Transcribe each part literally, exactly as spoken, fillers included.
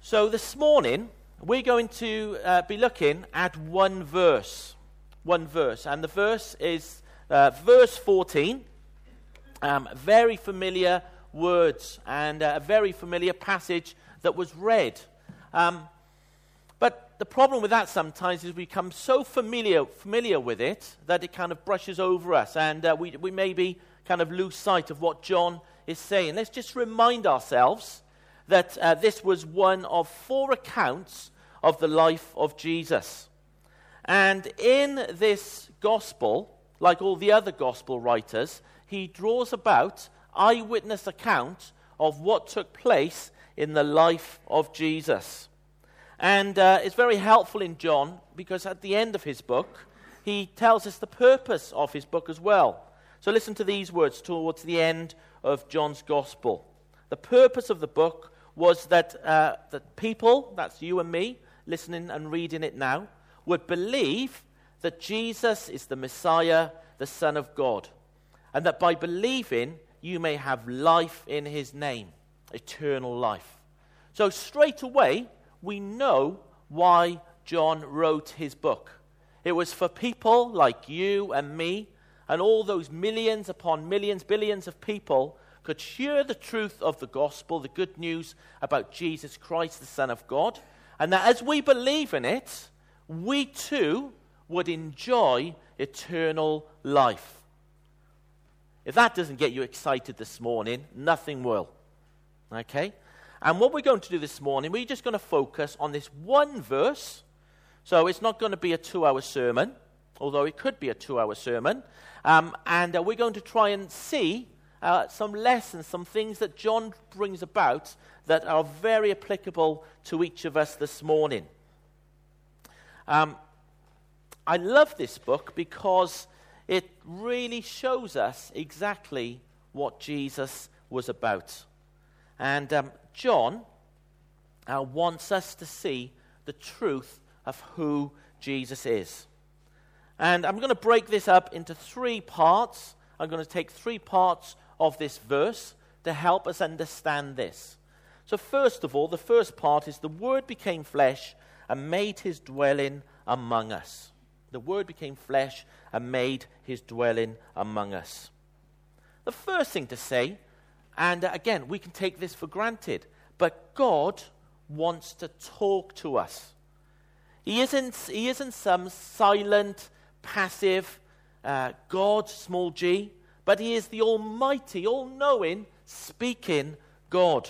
So this morning, we're going to uh, be looking at one verse. One verse. And the verse is uh, verse fourteen. Um, very familiar words and uh, a very familiar passage that was read. Um, but the problem with that sometimes is we become so familiar familiar with it that it kind of brushes over us. And uh, we, we maybe kind of lose sight of what John is saying. Let's just remind ourselves that uh, this was one of four accounts of the life of Jesus. And in this gospel, like all the other gospel writers, he draws about eyewitness account of what took place in the life of Jesus. And uh, it's very helpful in John because at the end of his book, he tells us the purpose of his book as well. So listen to these words towards the end of John's gospel. The purpose of the book was that uh, that people, that's you and me, listening and reading it now, would believe that Jesus is the Messiah, the Son of God, and that by believing, you may have life in his name, eternal life. So straight away, we know why John wrote his book. It was for people like you and me, and all those millions upon millions, billions of people could hear the truth of the gospel, the good news about Jesus Christ, the Son of God, and that as we believe in it, we too would enjoy eternal life. If that doesn't get you excited this morning, nothing will. Okay? And what we're going to do this morning, we're just going to focus on this one verse. So it's not going to be a two-hour sermon, although it could be a two-hour sermon. Um, and uh, we're going to try and see Uh, some lessons, some things that John brings about that are very applicable to each of us this morning. Um, I love this book because it really shows us exactly what Jesus was about. And um, John uh, wants us to see the truth of who Jesus is. And I'm going to break this up into three parts. I'm going to take three parts of this verse to help us understand this. So first of all, the first part is the Word became flesh and made his dwelling among us. The Word became flesh and made his dwelling among us. The first thing to say, and again, we can take this for granted, but God wants to talk to us. He isn't, he isn't some silent, passive uh, God, small g, but he is the almighty, all-knowing, speaking God.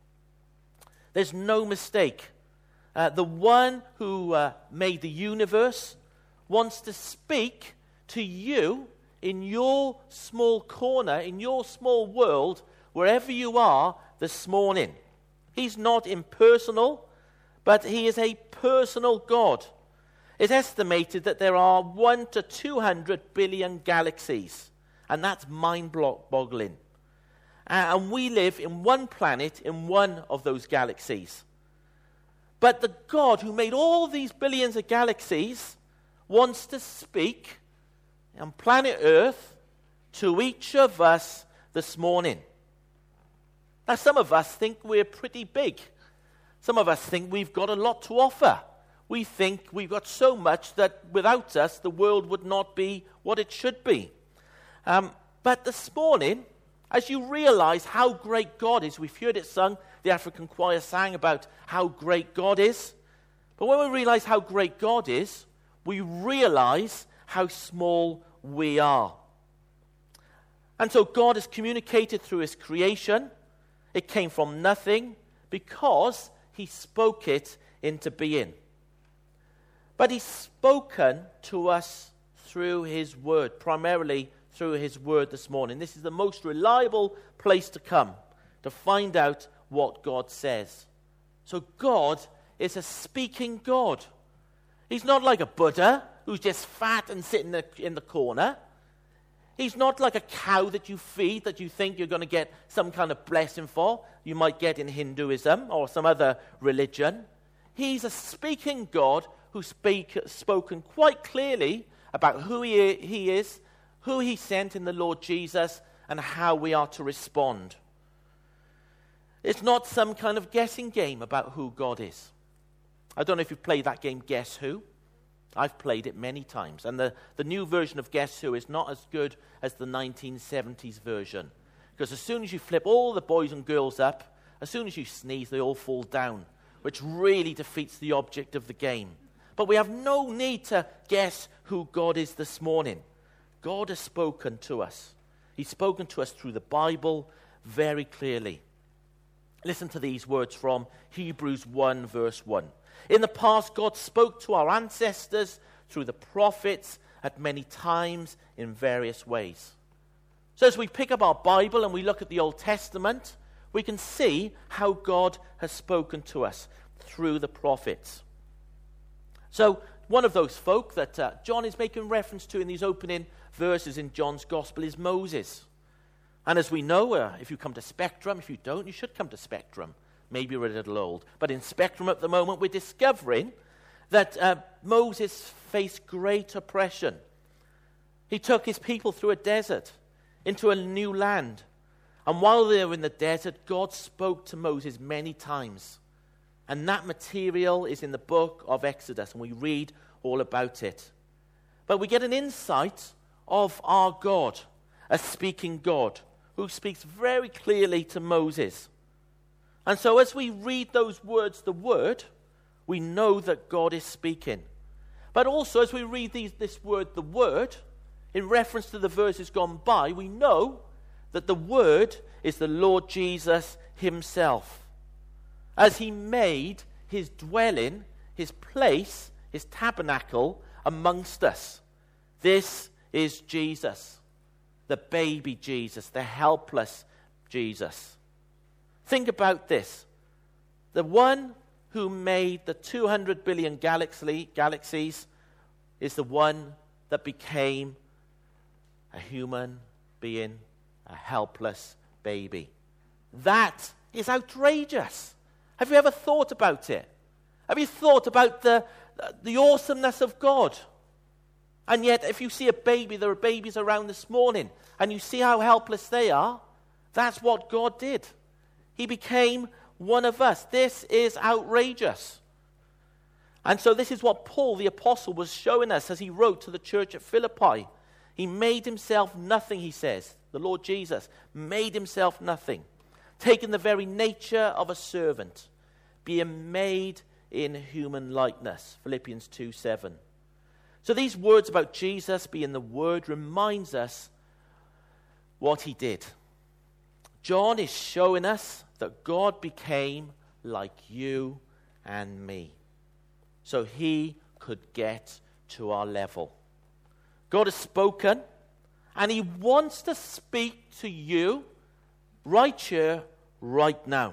There's no mistake. Uh, the one who uh, made the universe wants to speak to you in your small corner, in your small world, wherever you are this morning. He's not impersonal, but he is a personal God. It's estimated that there are one to two hundred billion galaxies. And that's mind-boggling. Uh, and we live in one planet, in one of those galaxies. But the God who made all these billions of galaxies wants to speak on planet Earth to each of us this morning. Now, some of us think we're pretty big. Some of us think we've got a lot to offer. We think we've got so much that without us, the world would not be what it should be. Um, but this morning, as you realize how great God is, we've heard it sung, the African choir sang about how great God is. But when we realize how great God is, we realize how small we are. And so God has communicated through his creation. It came from nothing because he spoke it into being. But he's spoken to us through his word, primarily through his word this morning. This is the most reliable place to come to find out what God says. So God is a speaking God. He's not like a Buddha who's just fat and sitting in the corner. He's not like a cow that you feed that you think you're going to get some kind of blessing for. You might get in Hinduism or some other religion. He's a speaking God who's speak, spoken quite clearly about who he, he is, who he sent in the Lord Jesus, and how we are to respond. It's not some kind of guessing game about who God is. I don't know if you've played that game, Guess Who. I've played it many times. And the, the new version of Guess Who is not as good as the nineteen seventies version. Because as soon as you flip all the boys and girls up, as soon as you sneeze, they all fall down, which really defeats the object of the game. But we have no need to guess who God is this morning. God has spoken to us. He's spoken to us through the Bible very clearly. Listen to these words from Hebrews one, verse one. In the past, God spoke to our ancestors through the prophets at many times in various ways. So as we pick up our Bible and we look at the Old Testament, we can see how God has spoken to us through the prophets. So one of those folk that uh, John is making reference to in these opening verses in John's Gospel is Moses. And as we know, uh, if you come to Spectrum, if you don't, you should come to Spectrum. Maybe you're a little old. But in Spectrum at the moment, we're discovering that uh, Moses faced great oppression. He took his people through a desert, into a new land. And while they were in the desert, God spoke to Moses many times. And that material is in the book of Exodus, and we read all about it. But we get an insight of our God, a speaking God, who speaks very clearly to Moses. And so as we read those words, the word, we know that God is speaking. But also as we read these, this word, the word, in reference to the verses gone by, we know that the word is the Lord Jesus himself. As he made his dwelling, his place, his tabernacle amongst us. This is Jesus, the baby Jesus, the helpless Jesus. Think about this. The one who made the two hundred billion galaxy, galaxies is the one that became a human being, a helpless baby. That is outrageous. Have you ever thought about it? Have you thought about the, the awesomeness of God? And yet, if you see a baby, there are babies around this morning, and you see how helpless they are, that's what God did. He became one of us. This is outrageous. And so this is what Paul, the apostle, was showing us as he wrote to the church at Philippi. He made himself nothing, he says. The Lord Jesus made himself nothing, taking the very nature of a servant, being made in human likeness. Philippians two seven. So these words about Jesus being the Word reminds us what he did. John is showing us that God became like you and me, so he could get to our level. God has spoken, and he wants to speak to you right here, right now.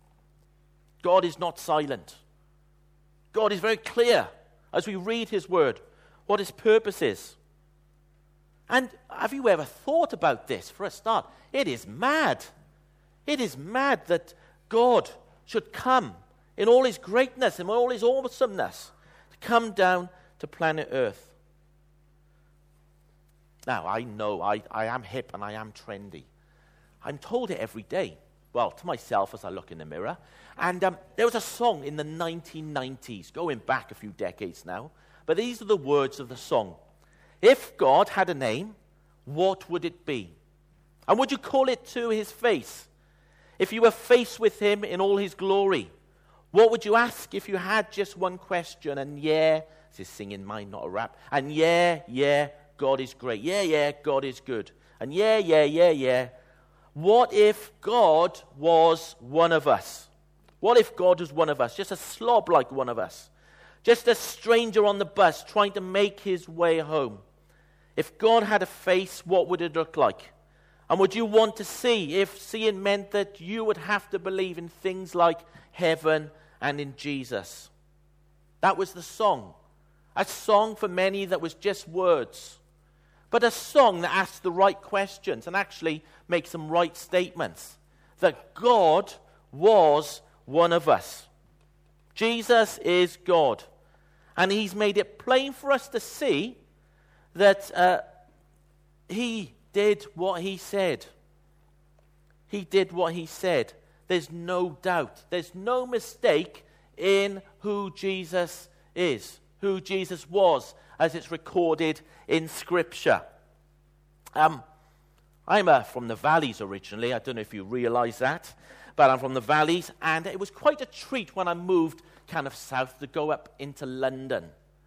God is not silent. God is very clear as we read his word, what his purpose is. And have you ever thought about this? For a start, it is mad. It is mad that God should come in all his greatness and all his awesomeness to come down to planet Earth. Now, I know I, I am hip and I am trendy. I'm told it every day. Well, to myself as I look in the mirror. And um, there was a song in the nineteen nineties, going back a few decades now. But these are the words of the song. If God had a name, what would it be? And would you call it to his face? If you were faced with him in all his glory, what would you ask if you had just one question? And yeah, this is singing mine, not a rap. And yeah, yeah, God is great. Yeah, yeah, God is good. And yeah, yeah, yeah, yeah. What if God was one of us? What if God was one of us? Just a slob like one of us. Just a stranger on the bus trying to make his way home. If God had a face, what would it look like? And would you want to see if seeing meant that you would have to believe in things like heaven and in Jesus? That was the song. A song for many that was just words. But a song that asks the right questions and actually makes some right statements. That God was one of us. Jesus is God. And he's made it plain for us to see that uh, he did what he said. He did what he said. There's no doubt. There's no mistake in who Jesus is, who Jesus was, as it's recorded in Scripture. Um, I'm uh, from the valleys originally. I don't know if you realize that, but I'm from the valleys, and it was quite a treat when I moved kind of south to go up into London.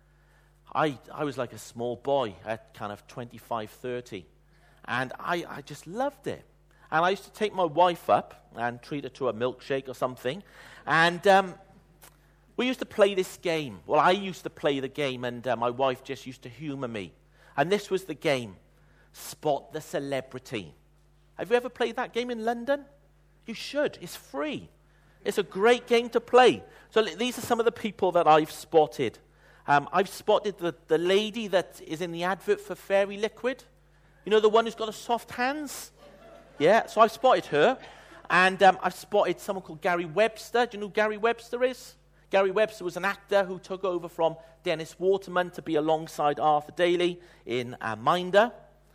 I, I was like a small boy at kind of twenty-five, thirty, and I, I just loved it. And I used to take my wife up and treat her to a milkshake or something, and um, we used to play this game. Well, I used to play the game, and uh, my wife just used to humor me. And this was the game, Spot the Celebrity. Have you ever played that game in London? You should. It's free. It's a great game to play. So these are some of the people that I've spotted. Um, I've spotted the, the lady that is in the advert for Fairy Liquid. You know, the one who's got the soft hands? Yeah, so I've spotted her. And um, I've spotted someone called Gary Webster. Do you know who Gary Webster is? Gary Webster was an actor who took over from Dennis Waterman to be alongside Arthur Daly in uh, Minder.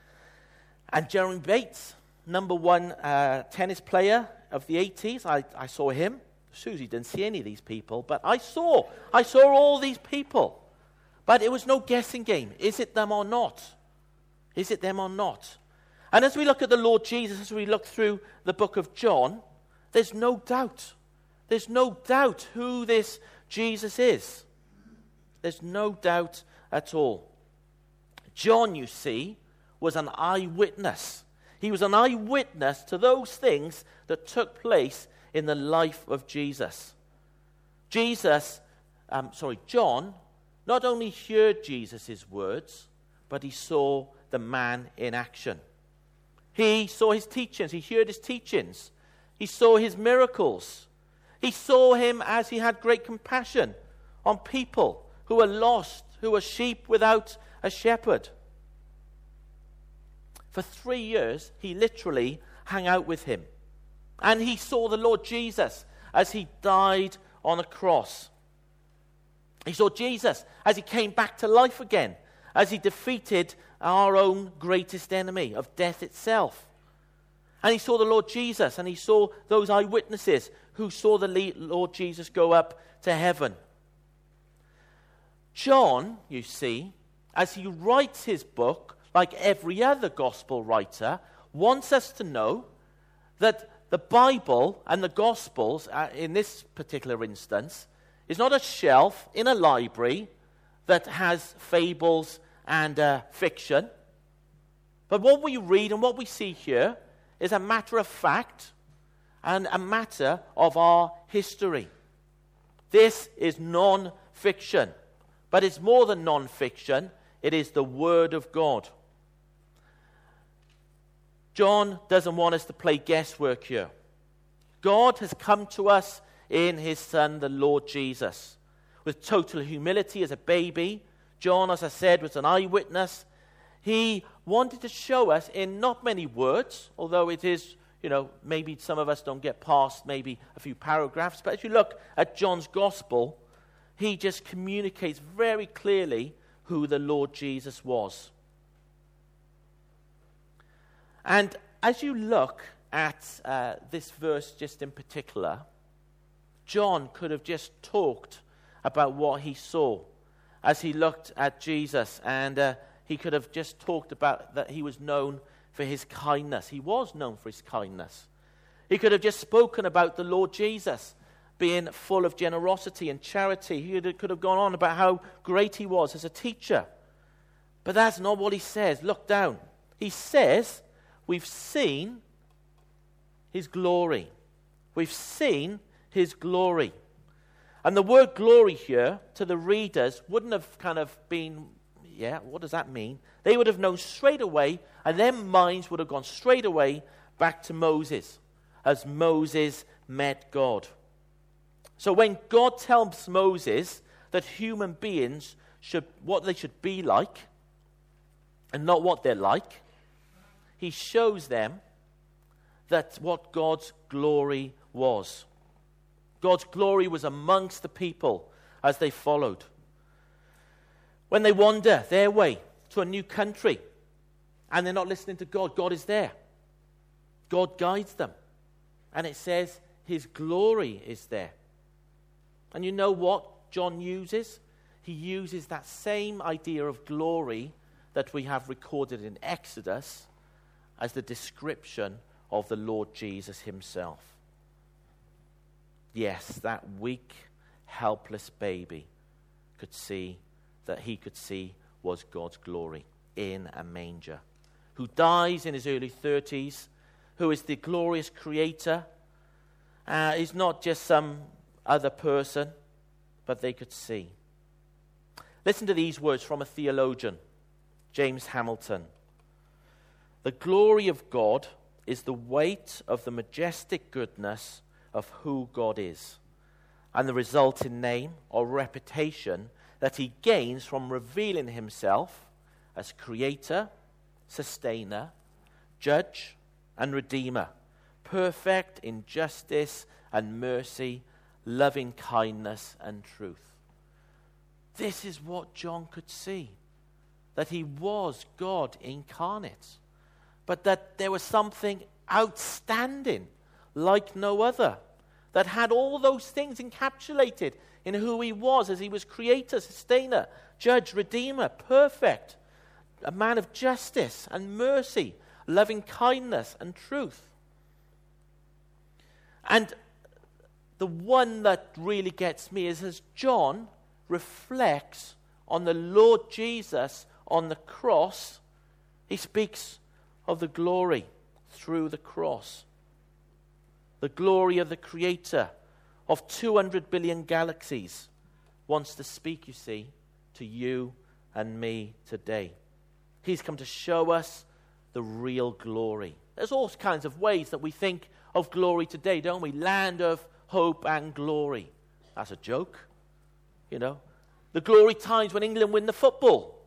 And Jeremy Bates, number one uh, tennis player of the eighties. I, I saw him. Susie didn't see any of these people, but I saw. I saw all these people. But it was no guessing game. Is it them or not? Is it them or not? And as we look at the Lord Jesus, as we look through the book of John, there's no doubt. There's no doubt who this Jesus is. There's no doubt at all. John, you see, was an eyewitness. He was an eyewitness to those things that took place in the life of Jesus. Jesus, um, sorry, John, not only heard Jesus' words, but he saw the man in action. He saw his teachings. He heard his teachings. He saw his miracles. He saw him as he had great compassion on people who were lost, who were sheep without a shepherd. For three years, he literally hung out with him. And he saw the Lord Jesus as he died on a cross. He saw Jesus as he came back to life again, as he defeated our own greatest enemy of death itself. And he saw the Lord Jesus, and he saw those eyewitnesses who saw the Lord Jesus go up to heaven. John, you see, as he writes his book, like every other gospel writer, wants us to know that the Bible and the Gospels, uh, in this particular instance, is not a shelf in a library that has fables and uh, fiction. But what we read and what we see here is a matter of fact and a matter of our history. This is non-fiction, but it's more than non-fiction. It is the Word of God. John doesn't want us to play guesswork here. God has come to us in his Son, the Lord Jesus. With total humility as a baby, John, as I said, was an eyewitness. He wanted to show us in not many words, although it is, you know, maybe some of us don't get past maybe a few paragraphs, but if you look at John's gospel, he just communicates very clearly who the Lord Jesus was. And as you look at uh, this verse just in particular, John could have just talked about what he saw as he looked at Jesus, and uh, he could have just talked about that he was known for his kindness. He was known for his kindness. He could have just spoken about the Lord Jesus being full of generosity and charity. He could have gone on about how great he was as a teacher. But that's not what he says. Look down. He says, we've seen his glory. We've seen his glory. And the word glory here, to the readers, wouldn't have kind of been, yeah, what does that mean? They would have known straight away, and their minds would have gone straight away back to Moses, as Moses met God. So when God tells Moses that human beings should, what they should be like, and not what they're like, he shows them that what God's glory was. God's glory was amongst the people as they followed. When they wander their way to a new country and they're not listening to God, God is there. God guides them. And it says his glory is there. And you know what John uses? He uses that same idea of glory that we have recorded in Exodus as the description of the Lord Jesus himself. Yes, that weak, helpless baby could see, that he could see was God's glory in a manger, who dies in his early thirties, who is the glorious creator. Uh, he's not just some other person, but they could see. Listen to these words from a theologian, James Hamilton. The glory of God is the weight of the majestic goodness of who God is, and the resulting name or reputation that he gains from revealing himself as creator, sustainer, judge, and redeemer, perfect in justice and mercy, loving kindness and truth. This is what John could see, that he was God incarnate, but that there was something outstanding like no other, that had all those things encapsulated in who he was as he was creator, sustainer, judge, redeemer, perfect, a man of justice and mercy, loving kindness and truth. And the one that really gets me is as John reflects on the Lord Jesus on the cross, he speaks of the glory through the cross. The glory of the creator of two hundred billion galaxies wants to speak, you see, to you and me today. He's come to show us the real glory. There's all kinds of ways that we think of glory today, don't we? Land of hope and glory. That's a joke, you know. The glory times when England win the football.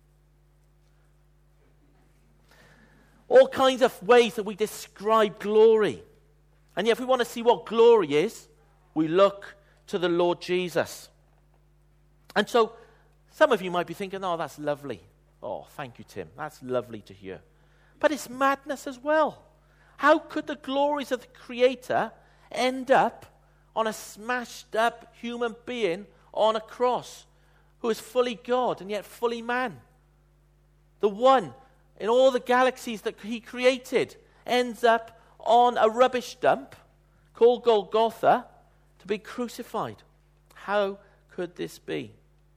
All kinds of ways that we describe glory. And yet if we want to see what glory is, we look to the Lord Jesus. And so some of you might be thinking, oh, that's lovely. Oh, thank you, Tim. That's lovely to hear. But it's madness as well. How could the glories of the Creator end up on a smashed up human being on a cross who is fully God and yet fully man? The one in all the galaxies that he created ends up on a rubbish dump called Golgotha to be crucified. How could this be?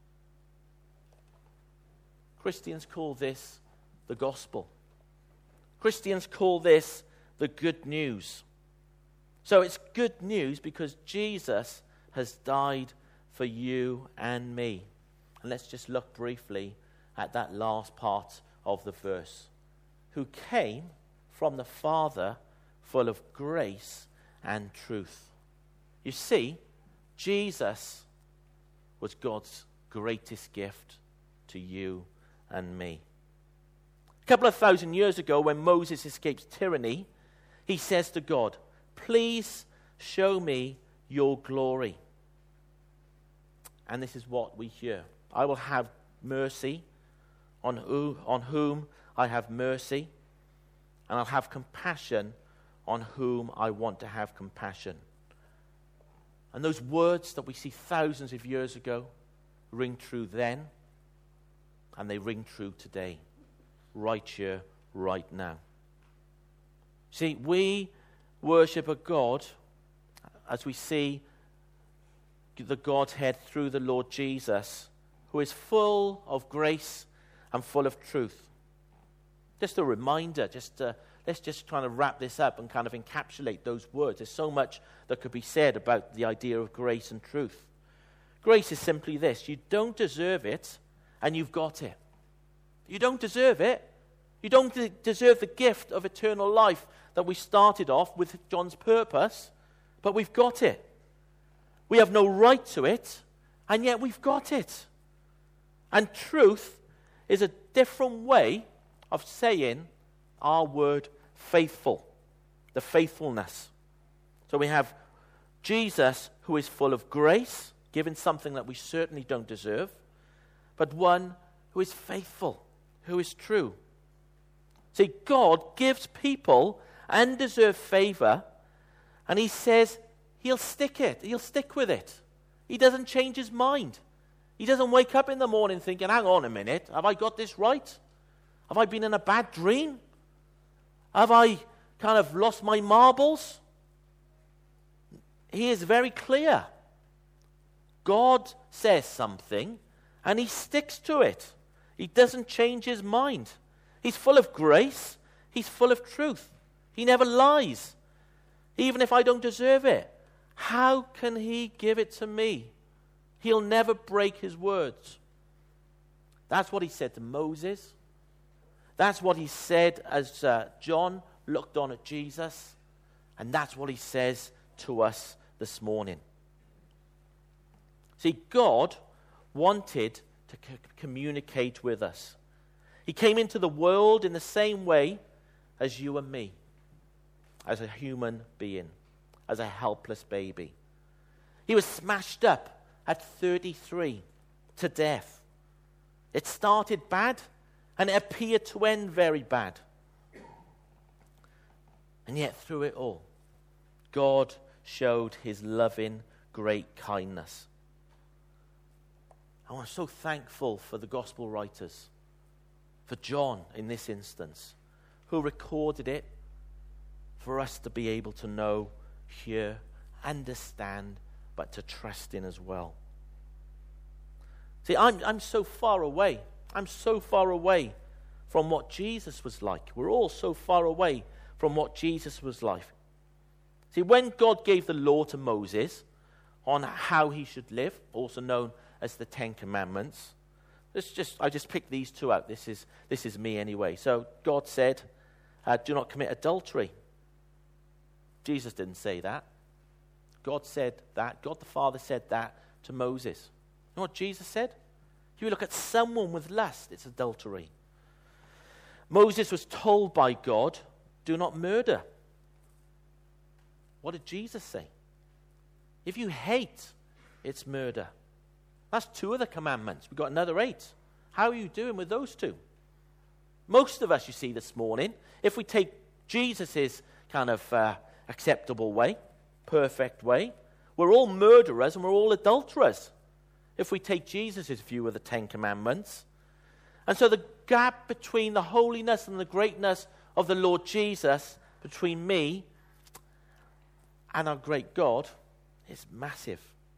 Christians call this the gospel. Christians call this the good news. So it's good news because Jesus has died for you and me. And let's just look briefly at that last part of the verse. Who came from the Father full of grace and truth. You see, Jesus was God's greatest gift to you and me. A couple of thousand years ago, when Moses escapes tyranny, he says to God, please show me your glory. And this is what we hear. I will have mercy on, who, on whom I have mercy, and I'll have compassion on whom I want to have compassion. And those words that we see thousands of years ago ring true then, and they ring true today, right here, right now. See, we worship a God, as we see the Godhead through the Lord Jesus, who is full of grace and full of truth. Just a reminder, just uh, let's just try to wrap this up and kind of encapsulate those words. There's so much that could be said about the idea of grace and truth. Grace is simply this: you don't deserve it, and you've got it. You don't deserve it. You don't de- deserve the gift of eternal life that we started off with John's purpose, but we've got it. We have no right to it, and yet we've got it. And truth is a different way of saying our word faithful, the faithfulness. So we have Jesus, who is full of grace, given something that we certainly don't deserve, but one who is faithful, who is true. See, God gives people undeserved favor, and he says he'll stick it. He'll stick with it. He doesn't change his mind. He doesn't wake up in the morning thinking, hang on a minute, have I got this right? Have I been in a bad dream? Have I kind of lost my marbles? He is very clear. God says something, and he sticks to it. He doesn't change his mind. He's full of grace. He's full of truth. He never lies, even if I don't deserve it. How can he give it to me? He'll never break his words. That's what he said to Moses. That's what he said as uh, John looked on at Jesus. And that's what he says to us this morning. See, God wanted to c- communicate with us. He came into the world in the same way as you and me, as a human being, as a helpless baby. He was smashed up at thirty-three to death. It started bad, and it appeared to end very bad. And yet through it all, God showed his loving, great kindness. I'm so thankful for the gospel writers, for John in this instance, who recorded it for us to be able to know, hear, understand, but to trust in as well. See, I'm, I'm so far away. I'm so far away from what Jesus was like. We're all so far away from what Jesus was like. See, when God gave the law to Moses on how he should live, also known as the Ten Commandments, let's just I just picked these two out. This is this is me anyway. So God said, uh, do not commit adultery. Jesus didn't say that. God said that. God the Father said that to Moses. You know what Jesus said? If you look at someone with lust, it's adultery. Moses was told by God, do not murder. What did Jesus say? If you hate, it's murder. That's two of the commandments. We've got another eight. How are you doing with those two? Most of us, you see, this morning, if we take Jesus' kind of uh, acceptable way, perfect way, we're all murderers and we're all adulterers, if we take Jesus' view of the Ten Commandments. And so the gap between the holiness and the greatness of the Lord Jesus, between me and our great God, is massive.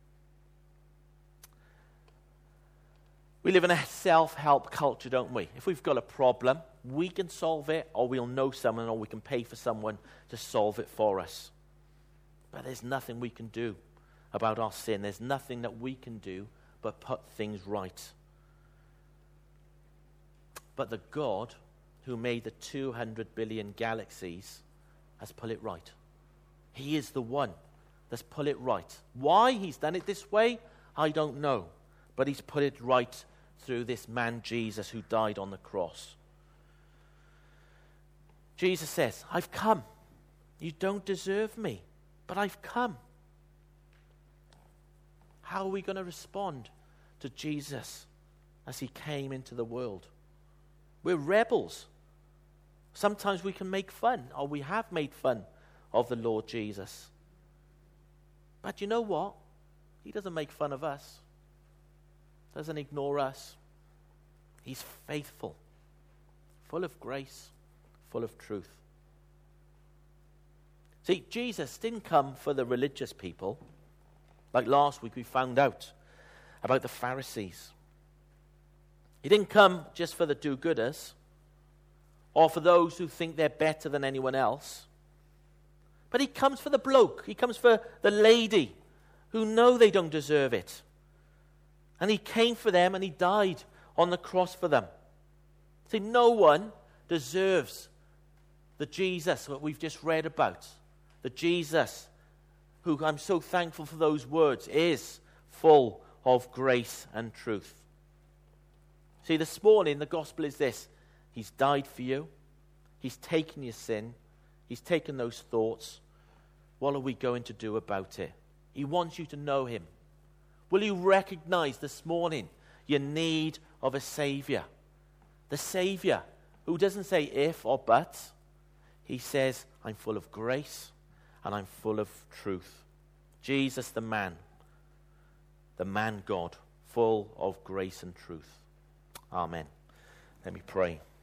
We live in a self-help culture, don't we? If we've got a problem, we can solve it, or we'll know someone, or we can pay for someone to solve it for us. But there's nothing we can do about our sin. There's nothing that we can do but put things right. But the God who made the two hundred billion galaxies has put it right. He is the one that's put it right. Why he's done it this way, I don't know. But he's put it right through this man Jesus who died on the cross. Jesus says, I've come. You don't deserve me, but I've come. How are we going to respond to Jesus as he came into the world? We're rebels. Sometimes we can make fun, or we have made fun of the Lord Jesus. But you know what? He doesn't make fun of us. Doesn't ignore us. He's faithful, full of grace, full of truth. See, Jesus didn't come for the religious people. Like last week we found out about the Pharisees. He didn't come just for the do-gooders or for those who think they're better than anyone else. But he comes for the bloke. He comes for the lady who know they don't deserve it. And he came for them and he died on the cross for them. See, no one deserves the Jesus that we've just read about. The Jesus who, I'm so thankful for those words, is full of grace and truth. See, this morning the gospel is this. He's died for you. He's taken your sin. He's taken those thoughts. What are we going to do about it? He wants you to know him. Will you recognize this morning your need of a Savior? The Savior who doesn't say if or but. He says, I'm full of grace and I'm full of truth. Jesus the man, the man God, full of grace and truth. Amen. Let me pray.